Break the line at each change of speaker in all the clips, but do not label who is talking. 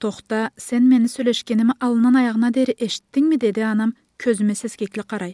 Toxta, sen meni söyleşkenimi alından ayağına deri eşittin mi dedi anam közüme seskekli qaray.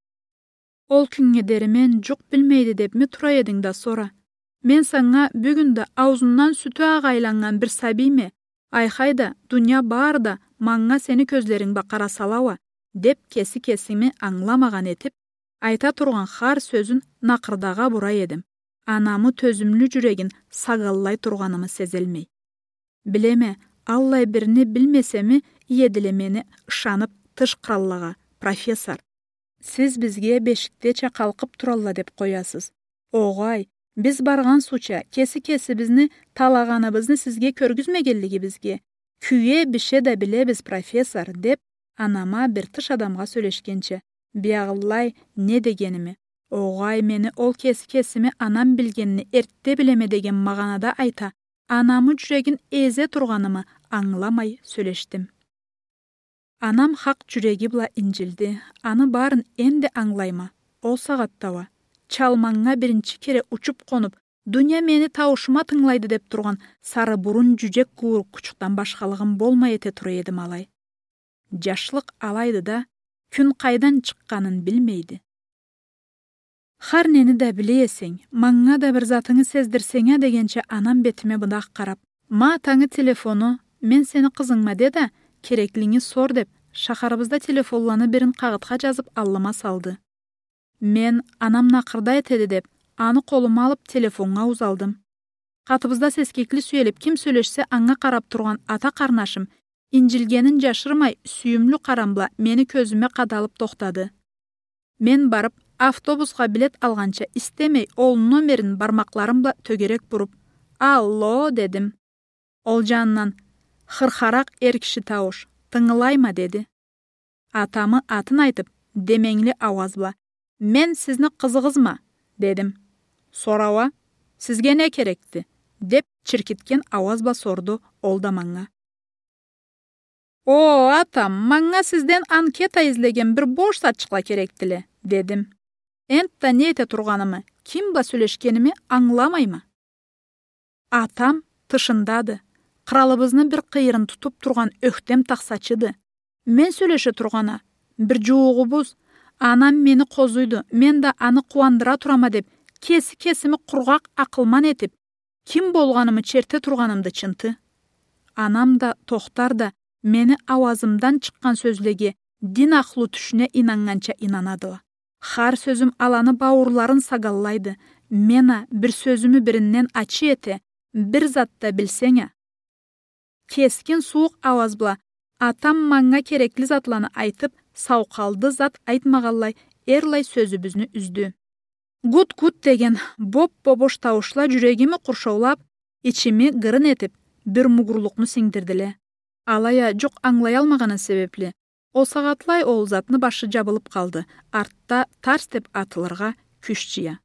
Ol künge deri men juk bilmeydi dep mi tura edin da sonra. Men sana bugün de ağzından sütü ağaylangan bir sabime, ayxayda, dünya bar da manga seni közlerin bakara salava, dep kesimi anlamagan etip, ayta turgan har sözün naqırdağa bura edim. Anamı tözümlü жүregin sagallay turganımı sezelmey. Bileme, Allay birini bilmesemi iyedilemeni ışanıp tış krallaga, professor. Siz bizge beşikteçe kalkıp turalla dep koyasız. Oğay, biz bargan suça, kesi bizni talağanыбызны sizge körgüzmegelligi bizge. Küye bir şey de bile biz professor dep anama bir tış adamga söyleşkençe. Biyağıllay ne degenimi? Oğay meni ol kesimi anam bilgenini ertte bileme degen maganada ayta. Anamı жүregin eze turganımı anlamay söyleştim. Anam hak жүрegi bula incildi. Anı barın endi anglayma. Ol sagattava. Çalmanğa birinci kere uçup konup, dünya meni tavuşuma tыңlaydı dep turgan sarı burun cücek kuğuruk kuçuktan başkalığım bolmay ete tura edim alay. Jaşlık alaydı da, kün kaydan çıkkanın bilmeydi. Har neni de bileyeseng, maňa da bir zatyňy sezdirseňe degençe anam betime bıdak qarap, ma taňy telefonu, men seni kızıňma de, kerekliňi sor dep, şaharybızda telefonlany birin kagytga жазıp allyma saldy. Men anam naqırda etedi dep, anı koluma alıp telefonga uzaldım. Katybızda seskekli süýelip kim söyleşse aňa qarap turgan ata karnaşym, incilgenin jaşırmay süýümlü karambla meni közüme kadalıp toxtadı. Men barıp, avtobuska bilet algança istemey olun nomerin barmaklarımla tögerek burup, "Allo" dedim. Ol jannan, hırharak erkişi tavuş, "Tıngılayma" dedi. Atamı atın aytıp, demeňli awazla, "Men sizni kızıgızma" dedim. "Sorawa, sizge ne kerekti?" dep çirkitken awazla sordu olda maňa. "O atam, maňa sizden anketa izlegen bir boş saçykla kerektile" dedim. Entda ne ete turganımı, kimba söyleşkenimi anlamayma. Atam tışındadı. Kralыбызны bir kıyırın tutup turgan öktem taksaçıdı. Men söyleşe turgana, bir juğubuz, anam meni kozuydu, men da anı kuandıra turama dep, kesimi kurgak akılman etip, kim bolganımı çerte turganımdı çıntı. Anam da tohtar da meni awazımdan çıkkan sözlege din aklı tüşüne inangança inanadıla. Har sözüm alanı bavurların sagallaydı. Mena bir sözümü birinden açı ete, bir zatta bilseňe. Keskin soğuk awazbla, atam maňa kerekli zatlanı aytıp, sauqaldı zat aytmagallay, erlay sözübüzni üzdü. Gut degen boş tavuşla жүregimi kurşaulap, içimi gırın etip, bir mugurluknu singdirdile. Alaya çok anglay almagana sebepli. O sagatlay ol zatны başı jabılıp kaldı. Artta tars dep atılırga küççiye.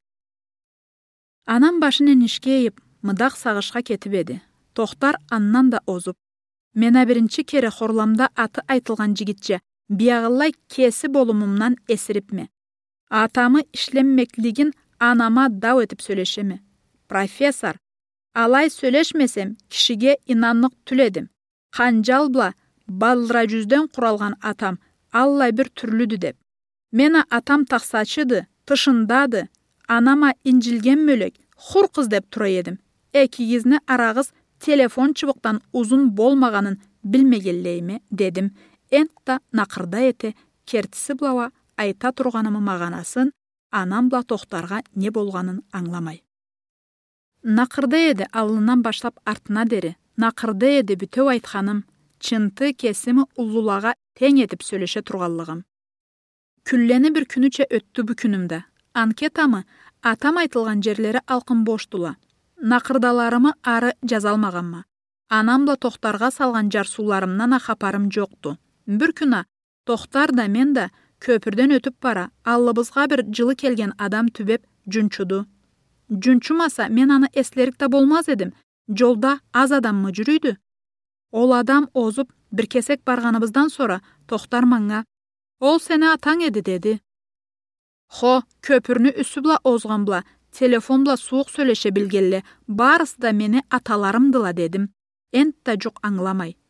Anam başın enişke eyip, mıdak sagışga ketip edi. Tohtar annan da ozup. Mena birinci kere horlamda atı aytılgan jigitçe, biyağıllay kesi bolumumdan esirip mi? Atamı işlenmekligin anama dav etip söyleşemi. Professor, alay söyleşmesem kişige inanlık tüledim. Kanjalbla, baldıra yüzden kuralgan atam, allay bir türlüdü dep. Mena atam taksaçıdı, tışındadı, anama incilgen mölek, hur kız dep tura edim. Ekigizni arağız telefon çubuktan uzun bolmaganın bilmegelleymi dedim. Entda naqırda ete, kertisi blava ayta turganımı maganasın, anamla tohtarga ne bolganın anglamay. Naqırda edi alından başlap artına deri, naqırda edi bütöv aytxanım, çıntı kesimi ullulaga teň etip söyleşe turgallygym. Külleni bir günüçe öttü bu günümde. Anketamı atam aytılgan jerleri alkın boşdula. Naqırdalarımı arı jazalmaganma. Anamla tohtarga salgan jarsularımdan haparım joktu. Bir küna tohtar da men de köpürden ötüp bara, allыбызga bir jılı kelgen adam tübep jünçudu. Jünçumasa men anı eslerik de bolmaz edim. Jolda az adam mı jürüydü? Ol adam ozup bir kesek barganыбызdan sonra tohtar maňa, "Ol seni ataň edi" dedi. Ho, köpürnü üsübla ozganbla, telefonla soğuk söyleşe bilgelle, barısı da meni atalarımdıla dedim. Ent da jok anglamay.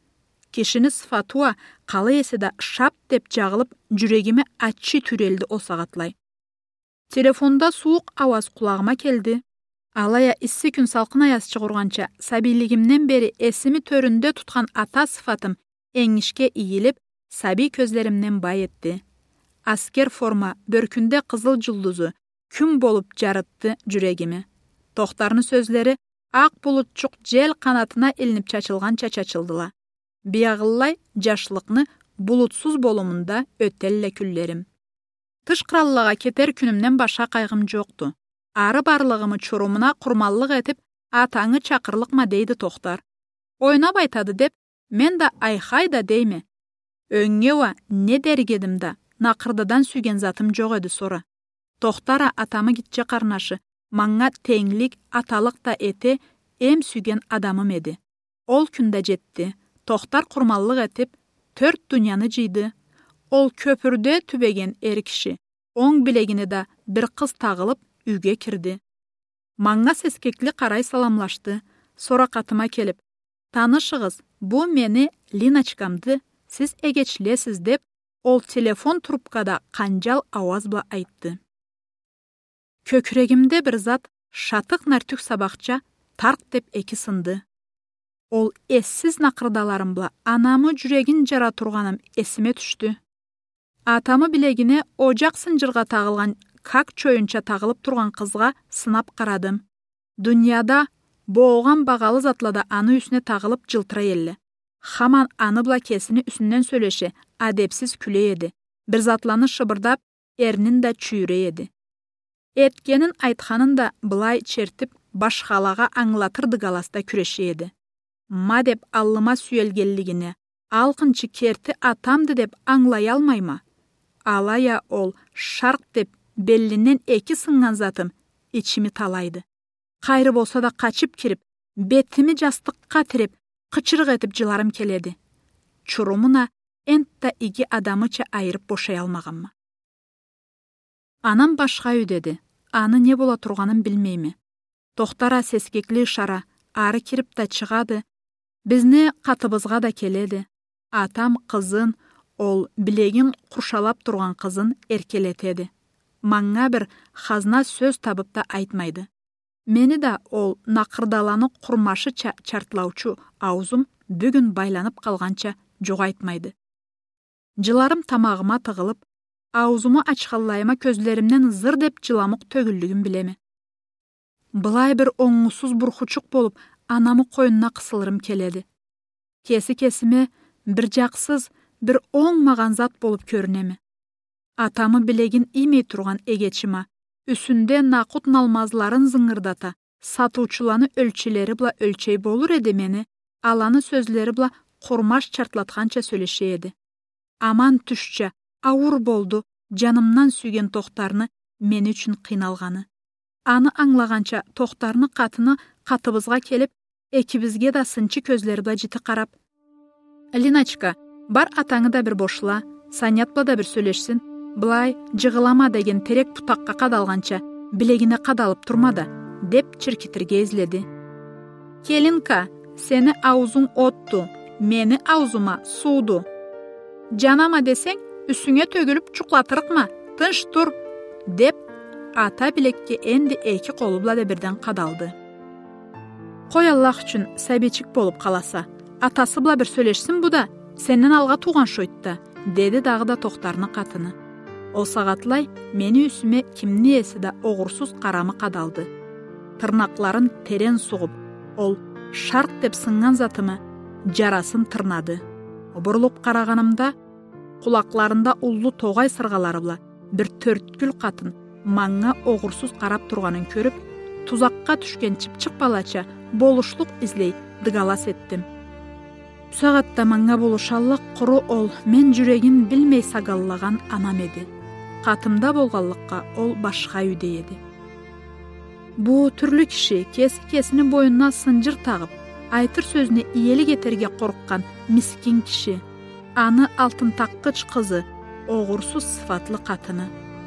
Кишини сыфатуа калы эсида шап деп жагылып, жүрегиме аччы түрелди о сагатлай. Телефонда суук аваз кулагыма келди. Алая исси күн салкын аяз чыгурганча, сабийлигимден бери эсими төрүндө туткан ата сыфатым эңишке ийилип, саби көзлеримден бай этти. Аскер форма, бөркүндө кызыл жулдузу күн болуп жарытты жүрегими. Токтардын сөзлери ак булутчук жел канатына илинип чачылганча чачылдыла. Биягыллай жашлыкны булутсуз болумунда өтелле күллерим. Тыш кыраллага кетер күнүмден башка кайгым жокту. Ары барлыгымы чурумуна курмаллык этип, атаңы чакырлыкма дейди Токтар. Ойнап айтады деп, мен да айхай да дейми. Өңгева не дергедим да, накырдадан сүйген затым жок эди сора. Токтара атамы китче карнашы, маңга теңлик, аталык да эте, эм сүйген адамым эди. Ол күндө жетти. Токтар курмаллык этип, 4 дүйнөнү жийди. Ол көпүрдө түбеген эр киши. Оң билегине да бир кыз тагылып, үйгө кирди. Маңга сескекли карай саламлашты. Сора катыма келип, танышыгыз, бу мени Линачкамды сиз эгечлесиз деп, ол телефон трубкада канжал аваз бла айтты. Көкүрегимде бир зат шатык нартүк сабакча тарк деп эки сынды. Ол эссиз накырдаларым бла анамы жүрегин жара турганым эсиме түштү. Атамы билегине ожак сынжырга тагылган как чоюнча тагылып турган кызга сынап карадым. Дүйнөдө бооган багалы затлада аны үсүнө тагылып жылтыра эле. Хаман аны бла кесини үсүнөн сөйлөшө адепсиз күлө эди. Бир затланы шыбырдап, эрнин да чүйрө эди. Эткенин айтканын да былай чертип, башкалага аңлатырды галаста күрөшө эди. Ма деп аллыма сүйелгенлигине, алкынчы керти атамды деп аңлай алмайма. Алая ол шарк деп беллинен эки сынган затым ичими талайды. Кайры болса да качып кирип, бетими жастыкка тирип, кычырык этип жыларым келеди. Чурумуна энтта иги адамыча айырып бошой алмаганмы. Анам башка үй деди. Аны не бола турганын билмейми. Токтара сескекли ишара, ары кирип да чыгады. Бизни катыбызга да келеди. Атам кызын, ол билегин куршалап турган кызын эркелетеди. Маңга бир хазна сөз табып да айтмайды. Мени да ол накырдаланы курмашы чартлаучу аузум бүгүн байланып калганча жогайтмайды. Жыларым тамагыма тыгылып, аузуму ачкаллайыма көзлеримден зыр деп жыламык төгүлдүгүн билеми. Былай бир оңусуз бурхучук болуп, анамы койнуна кысылырым келеди. Кесиме бир жаксыз, бир оңмаган зат болуп көрүнөмү. Атамы билегин иймей турган эгечима, үсүндө накут налмазларын зыңырдата, сатуучуланы өлчөлери бла өлчөй болур эди мени, аланы сөзлери бла курмаш чартлатканча сүйлөшө эди. Аман түшчө, ауыр болду, жанымнан сүйген Токтарны мени үчүн кыйналганы. Аны аңлаганча Токтарны катыны катыбызга келип, экибизге да сынчы көзлери бла жити карап, Линачка, бар атаңы да бир бошла, Санятпа да бир сүйлөшсүн, былай жыгылама деген терек путакка кадалганча билегине кадалып турмада, деп чиркитирге изледи. Келинка, сени аузуң отту, мени аузума сууду. Жанама десең, үсүңө төгүлүп чуклатырыкма, тынч тур, деп ата билекке энди эки колу бла да бирден кадалды. Кой Аллах үчүн сабичик болуп каласа, атасы бла бир сүйлөшсүн буда, сенден алга тууган шойтта, деди дагы да Токтарны катыны. Ол сагатлай мени үсүмө кимни эси да огурсуз карамы кадалды. Тырнакларын терен сугуп, ол шарк деп сынган затымы жарасын тырнады. Бурулуп караганымда кулакларында уллу тогай сыргалары бла бир төрткүл катын маңга огурсуз карап турганын көрүп, тузакка түшкөн чыпчык балача болушлук излей дыгалас эттим. Сагатта маңга болушаллык куру ол мен жүрегин билмей сагаллаган анам эди. Катымда болганлыкка ол башка үйдө эди. Бу түрлү киши кесини боюна сынжыр тагып, айтыр сөзүнө ийелик этерге корккан мискин киши. Аны алтын таккыч кызы, огурсуз сыфатлы катыны.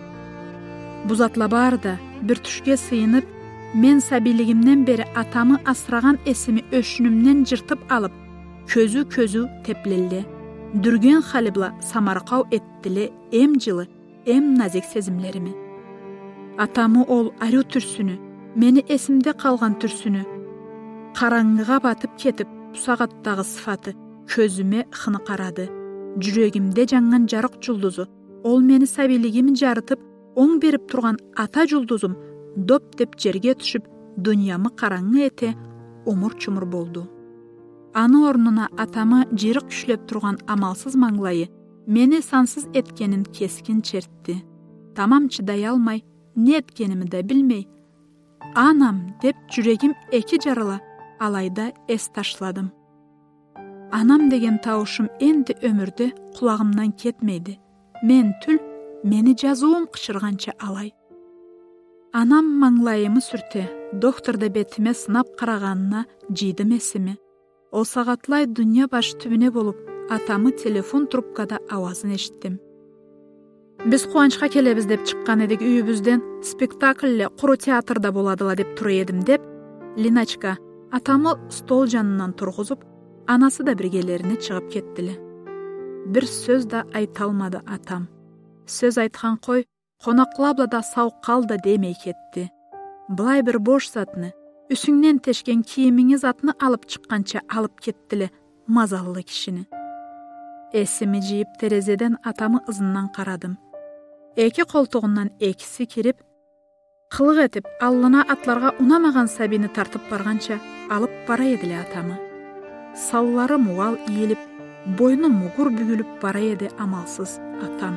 Бузатла бар да бир түшкө сыйынып, мен сабийлигимден бери атамы асыраган эсими өшүнүмдөн жыртып алып, Көзü теплелли. Дүрген халибла самарқау еттілі эм жылы, эм назик сезімлерimi. Атамы ол арю түрсүнү, мени эсимде қалған түрсүнү. Қараңғыға батып кетіп, сағаттағы сыфаты көзіме хыны қарады. Жүрегімде жаңған жарық жұлдызы, ол мені сабилигimi жарытып, оң беріп тұрған ата жұлдызым доп деп жерге түшіп, дүниямы қараңғы ете, омур-чумур болды. Аны орнына атамы жирік күшлеп тұрған амалсыз маңлайы мені сансыз еткенін кескін чертті. Тамам чыдай алмай, не еткенімі де білмей, анам деп жүрегім эки жарыла, алайда эс ташладым. Анам деген тауышым енді өмірде құлағымнан кетмейді. Мен түл, мені жазуым қышырғанша алай. Анам маңлайымы сүрте, докторда бетіме сынап қарағанына жидым есіме. Ол сағатлай дүния баш түбіне болып, атамы телефон трубкада ауазын ештім. Біз қуанышқа келебіз деп шыққан едік үйібізден, спектакльле құру театрда боладыла деп тұр едім деп, Линачка атамы стол жанынан тұрғызып, анасы да біргелеріне шығып кеттілі. Бір сөз да айталмады атам. Сөз айтқан қой, қонақлабла да сау қалда демей кетті. Былай бір бош затыны, үсіңнен тешкен киіміңіз атыны алып шыққанша алып кеттілі мазаллы кішіні. Есімі жиып терезеден атамы ызынан қарадым. Эки қолтығынан екісі керіп, қылық етіп, аллына атларға унамаған сабины тартып барғанша алып бара еділі атамы. Саллары муал иеліп, бойны мұғыр бүгіліп бара еді амалсыз атам.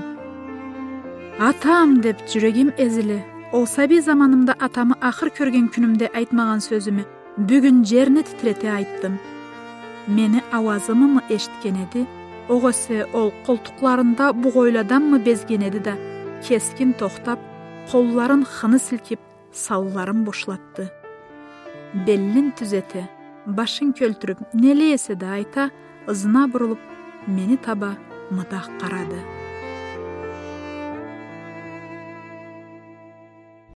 Атам деп жүрегім ezili. Ол саби заманымда атамы ақыр көрген күнімде айтмаған сөзімі бүгін жеріне титрете айттым. Мені ауазымы ешткен еді, оғысы ол қолтықларында бұғойладан безген еді да, кескін тоқтап, қолларын хыны сілкеп, салларын бошлатты. Беллін түзеті, башын көлтіріп, нелесі да айта, ызына бұрылып, мені таба мыдақ қарады.